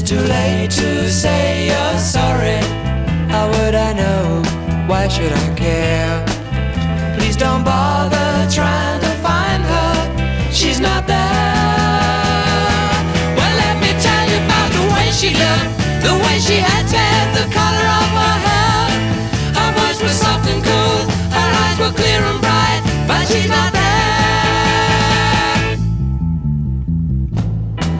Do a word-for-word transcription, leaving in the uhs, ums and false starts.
too late to say you're sorry. How would I know? Why should I care? Please don't bother trying to find her. She's not there. Well, let me tell you about the way she looked, the way she